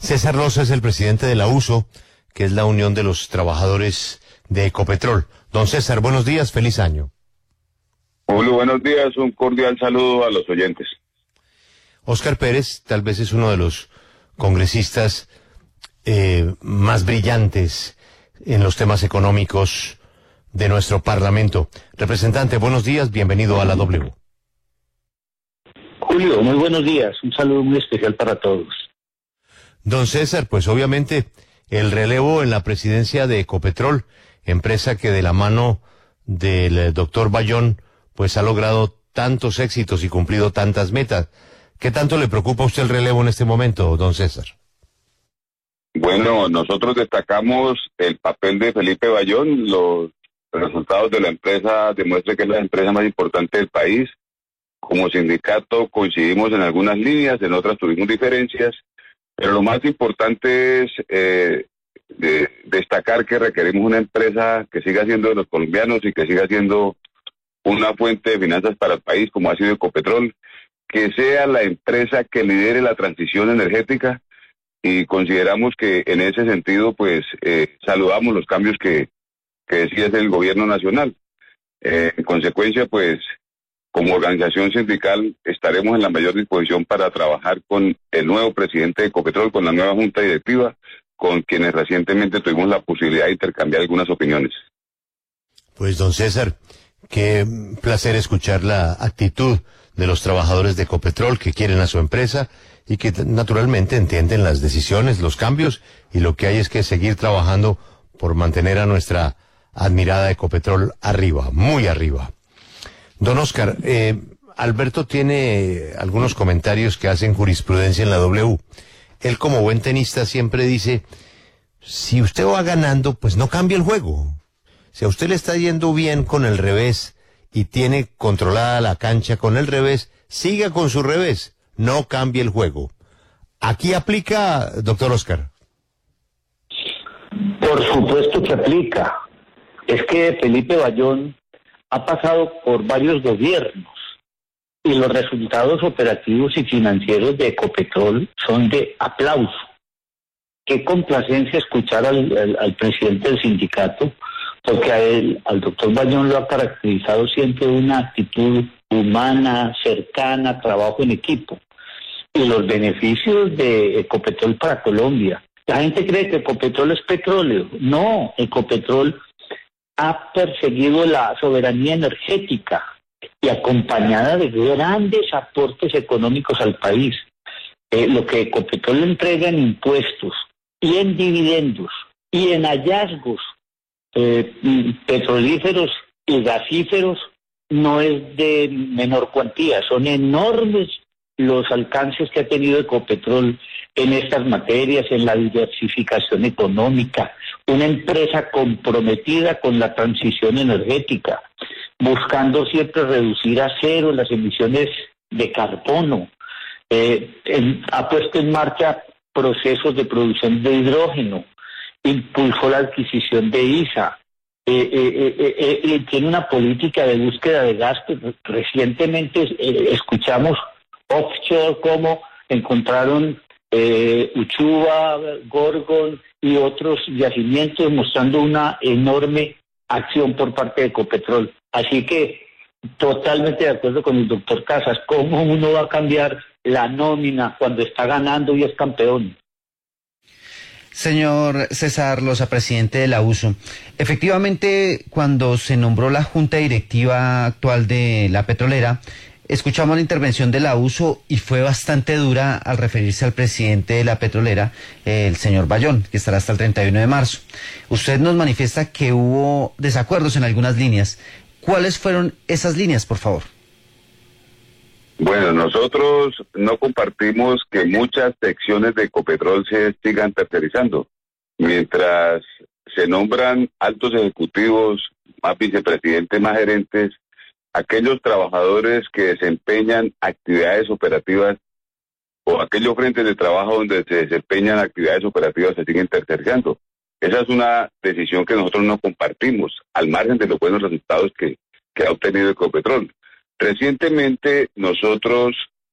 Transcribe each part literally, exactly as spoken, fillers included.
César Loza es el presidente de la U S O, que es la Unión de los Trabajadores de Ecopetrol. Don César, buenos días, feliz año. Julio, buenos días, un cordial saludo a los oyentes. Óscar Pérez tal vez es uno de los congresistas eh, más brillantes en los temas económicos de nuestro Parlamento. Representante, buenos días, bienvenido a la W. Julio, muy buenos días, un saludo muy especial para todos. Don César, pues obviamente el relevo en la presidencia de Ecopetrol, empresa que de la mano del doctor Bayón, pues ha logrado tantos éxitos y cumplido tantas metas. ¿Qué tanto le preocupa a usted el relevo en este momento, don César? Bueno, nosotros destacamos el papel de Felipe Bayón. Los resultados de la empresa demuestran que es la empresa más importante del país. Como sindicato coincidimos en algunas líneas, en otras tuvimos diferencias, pero lo más importante es eh, de destacar que requerimos una empresa que siga siendo de los colombianos y que siga siendo una fuente de finanzas para el país, como ha sido Ecopetrol, que sea la empresa que lidere la transición energética, y consideramos que en ese sentido, pues, eh, saludamos los cambios que, que decía el gobierno nacional. Eh, en consecuencia, pues, como organización sindical estaremos en la mayor disposición para trabajar con el nuevo presidente de Ecopetrol, con la nueva junta directiva, con quienes recientemente tuvimos la posibilidad de intercambiar algunas opiniones. Pues, don César, qué placer escuchar la actitud de los trabajadores de Ecopetrol que quieren a su empresa y que naturalmente entienden las decisiones, los cambios, y lo que hay es que seguir trabajando por mantener a nuestra admirada Ecopetrol arriba, muy arriba. Don Óscar, eh, Alberto tiene algunos comentarios que hacen jurisprudencia en la W. Él, como buen tenista, siempre dice, si usted va ganando, pues no cambie el juego. Si a usted le está yendo bien con el revés y tiene controlada la cancha con el revés, siga con su revés, no cambie el juego. ¿Aquí aplica, doctor Óscar? Por supuesto que aplica. Es que Felipe Bayón ha pasado por varios gobiernos y los resultados operativos y financieros de Ecopetrol son de aplauso. Qué complacencia escuchar al, al, al presidente del sindicato, porque a él, al doctor Bayón lo ha caracterizado siempre una actitud humana, cercana, trabajo en equipo. Y los beneficios de Ecopetrol para Colombia. La gente cree que Ecopetrol es petróleo. No, Ecopetrol ha perseguido la soberanía energética y acompañada de grandes aportes económicos al país. Eh, lo que Ecopetrol entrega en impuestos y en dividendos y en hallazgos eh, petrolíferos y gasíferos no es de menor cuantía, son enormes los alcances que ha tenido Ecopetrol en estas materias, en la diversificación económica, una empresa comprometida con la transición energética, buscando siempre reducir a cero las emisiones de carbono, eh, en, ha puesto en marcha procesos de producción de hidrógeno, impulsó la adquisición de I S A, eh, eh, eh, eh, eh, tiene una política de búsqueda de gas que recientemente eh, escuchamos offshore, como encontraron eh, Uchuva, Gorgon y otros yacimientos, mostrando una enorme acción por parte de Ecopetrol. Así que totalmente de acuerdo con el doctor Casas. ¿Cómo uno va a cambiar la nómina cuando está ganando y es campeón? Señor César Loza, presidente de la U S O, efectivamente, cuando se nombró la junta directiva actual de la petrolera, escuchamos la intervención de la U S O y fue bastante dura al referirse al presidente de la petrolera, el señor Bayón, que estará hasta el treinta y uno de marzo. Usted nos manifiesta que hubo desacuerdos en algunas líneas. ¿Cuáles fueron esas líneas, por favor? Bueno, nosotros no compartimos que muchas secciones de Ecopetrol se sigan tercerizando. Mientras se nombran altos ejecutivos, más vicepresidentes, más gerentes, aquellos trabajadores que desempeñan actividades operativas o aquellos frentes de trabajo donde se desempeñan actividades operativas se siguen tercerizando. Esa es una decisión que nosotros no compartimos, al margen de los buenos resultados que, que ha obtenido Ecopetrol. Recientemente nosotros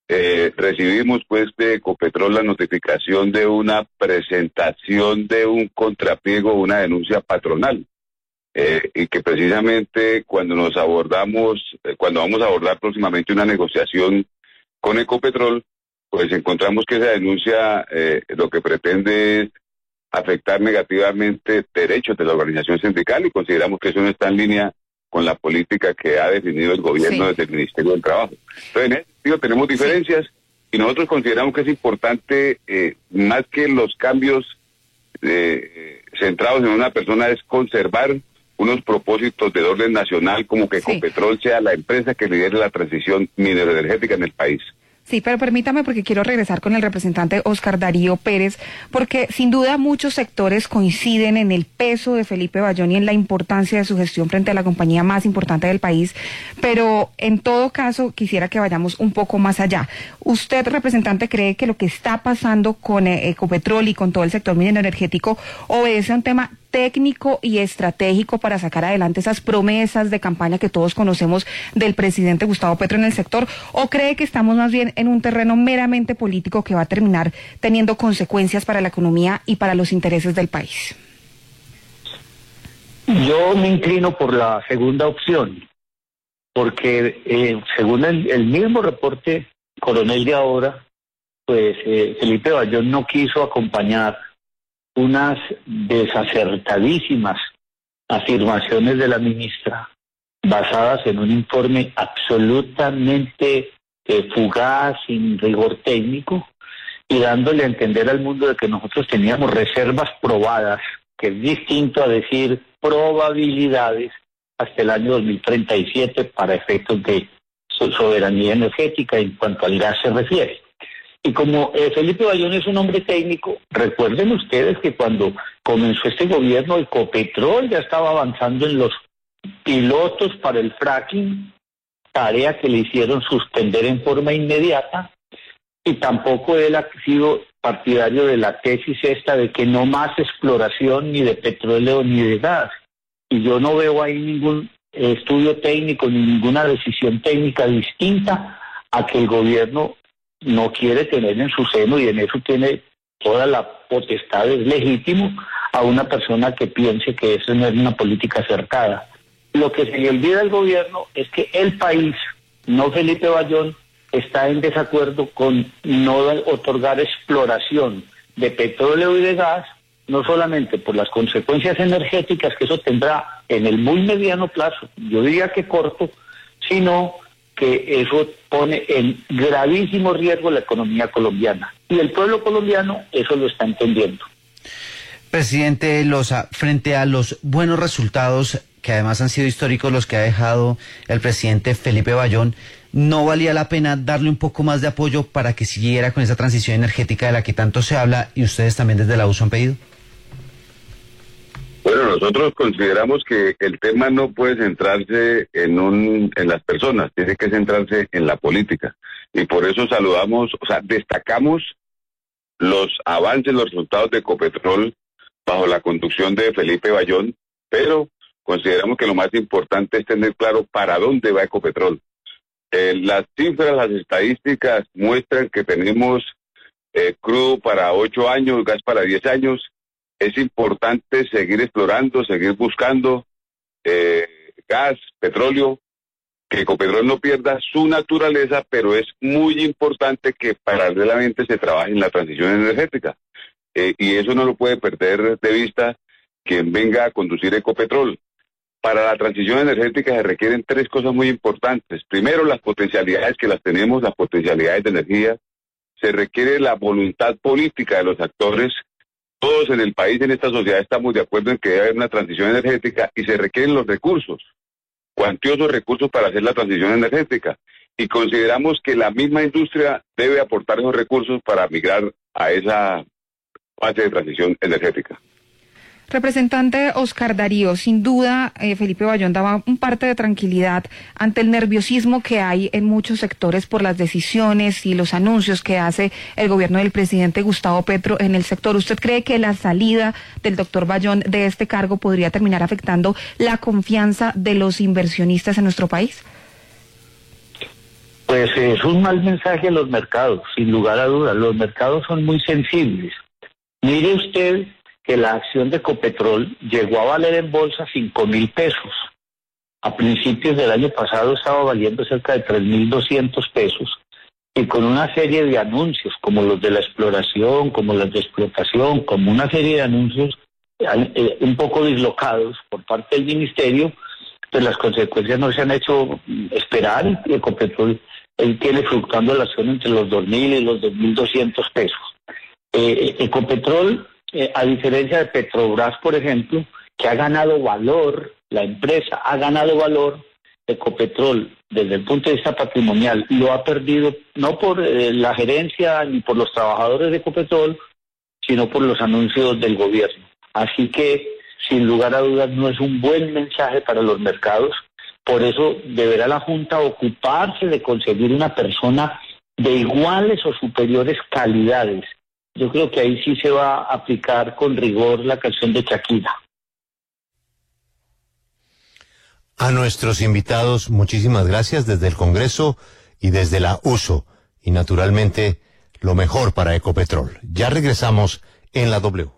eh, recibimos pues de Ecopetrol la notificación de una presentación de un contrapliego, una denuncia patronal, eh, y que precisamente cuando nos abordamos, eh, cuando vamos a abordar próximamente una negociación con Ecopetrol, pues encontramos que esa denuncia eh, lo que pretende es afectar negativamente derechos de la organización sindical, y consideramos que eso no está en línea con la política que ha definido el gobierno sí. desde el Ministerio del Trabajo. Entonces, en ese sentido tenemos diferencias sí. y nosotros consideramos que es importante, eh, más que los cambios eh, centrados en una persona, es conservar unos propósitos de orden nacional, como que sí. Ecopetrol sea la empresa que lidere la transición mineroenergética en el país. Sí, pero permítame, porque quiero regresar con el representante Oscar Darío Pérez, porque sin duda muchos sectores coinciden en el peso de Felipe Bayón y en la importancia de su gestión frente a la compañía más importante del país, pero en todo caso quisiera que vayamos un poco más allá. ¿Usted, representante, cree que lo que está pasando con Ecopetrol y con todo el sector minero energético obedece a un tema técnico y estratégico para sacar adelante esas promesas de campaña que todos conocemos del presidente Gustavo Petro en el sector, o cree que estamos más bien en un terreno meramente político que va a terminar teniendo consecuencias para la economía y para los intereses del país? Yo me inclino por la segunda opción, porque eh, según el, el mismo reporte Coronel de ahora, pues eh, Felipe Bayón no quiso acompañar unas desacertadísimas afirmaciones de la ministra, basadas en un informe absolutamente eh, fugaz, sin rigor técnico, y dándole a entender al mundo de que nosotros teníamos reservas probadas, que es distinto a decir probabilidades, hasta el año dos mil treinta y siete para efectos de so- soberanía energética en cuanto al gas se refiere. Y como eh, Felipe Bayón es un hombre técnico, recuerden ustedes que cuando comenzó este gobierno, Ecopetrol ya estaba avanzando en los pilotos para el fracking, tarea que le hicieron suspender en forma inmediata, y tampoco él ha sido partidario de la tesis esta de que no más exploración ni de petróleo ni de gas. Y yo no veo ahí ningún eh, estudio técnico ni ninguna decisión técnica distinta a que el gobierno no quiere tener en su seno, y en eso tiene toda la potestad, es legítimo, a una persona que piense que eso no es una política acertada. Lo que se le olvida al gobierno es que el país, no Felipe Bayón, está en desacuerdo con no otorgar exploración de petróleo y de gas, no solamente por las consecuencias energéticas que eso tendrá en el muy mediano plazo, yo diría que corto, sino que eso pone en gravísimo riesgo la economía colombiana. Y el pueblo colombiano eso lo está entendiendo. Presidente Loza, frente a los buenos resultados, que además han sido históricos los que ha dejado el presidente Felipe Bayón, ¿no valía la pena darle un poco más de apoyo para que siguiera con esa transición energética de la que tanto se habla y ustedes también desde la U S O han pedido? Bueno, nosotros consideramos que el tema no puede centrarse en un en las personas, tiene que centrarse en la política. Y por eso saludamos, o sea, destacamos los avances, los resultados de Ecopetrol bajo la conducción de Felipe Bayón, pero consideramos que lo más importante es tener claro para dónde va Ecopetrol. Eh, las cifras, las estadísticas muestran que tenemos eh, crudo para ocho años, gas para diez años. Es importante seguir explorando, seguir buscando eh, gas, petróleo, que Ecopetrol no pierda su naturaleza, pero es muy importante que paralelamente se trabaje en la transición energética. Eh, y eso no lo puede perder de vista quien venga a conducir Ecopetrol. Para la transición energética se requieren tres cosas muy importantes. Primero, las potencialidades que las tenemos, las potencialidades de energía. Se requiere la voluntad política de los actores. Todos en el país, en esta sociedad, estamos de acuerdo en que debe haber una transición energética, y se requieren los recursos, cuantiosos recursos para hacer la transición energética. Y consideramos que la misma industria debe aportar esos recursos para migrar a esa fase de transición energética. Representante Oscar Darío, sin duda eh, Felipe Bayón daba un parte de tranquilidad ante el nerviosismo que hay en muchos sectores por las decisiones y los anuncios que hace el gobierno del presidente Gustavo Petro en el sector. ¿Usted cree que la salida del doctor Bayón de este cargo podría terminar afectando la confianza de los inversionistas en nuestro país? Pues eh, es un mal mensaje a los mercados, sin lugar a dudas. Los mercados son muy sensibles. Mire usted que la acción de Ecopetrol llegó a valer en bolsa cinco mil pesos. A principios del año pasado estaba valiendo cerca de tres mil doscientos pesos. Y con una serie de anuncios, como los de la exploración, como los de explotación, como una serie de anuncios eh, un poco dislocados por parte del ministerio, pues las consecuencias no se han hecho esperar. Y Ecopetrol él tiene fluctuando la acción entre los dos mil y los dos mil doscientos pesos. Eh, Ecopetrol, eh, a diferencia de Petrobras, por ejemplo, que ha ganado valor, la empresa ha ganado valor, Ecopetrol, desde el punto de vista patrimonial, lo ha perdido no por eh, la gerencia ni por los trabajadores de Ecopetrol, sino por los anuncios del gobierno. Así que, sin lugar a dudas, no es un buen mensaje para los mercados. Por eso deberá la Junta ocuparse de conseguir una persona de iguales o superiores calidades. Yo creo que ahí sí se va a aplicar con rigor la canción de Shakira. A nuestros invitados, muchísimas gracias desde el Congreso y desde la U S O. Y naturalmente, lo mejor para Ecopetrol. Ya regresamos en la W.